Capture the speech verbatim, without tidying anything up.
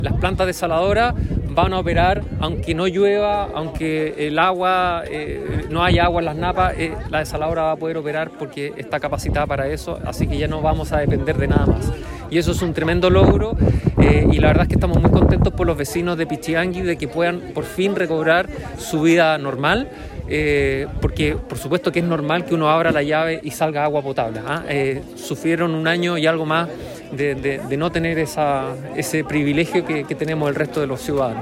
Las plantas desaladoras van a operar aunque no llueva, aunque el agua, eh, no haya agua en las napas, eh, la desaladora va a poder operar porque está capacitada para eso, así que ya no vamos a depender de nada más. Y eso es un tremendo logro, eh, y la verdad es que estamos muy contentos por los vecinos de Pichillanqui de que puedan por fin recobrar su vida normal, eh, porque por supuesto que es normal que uno abra la llave y salga agua potable, ¿ah? Eh, sufrieron un año y algo más de, de, de no tener esa, ese privilegio que, que tenemos el resto de los ciudadanos.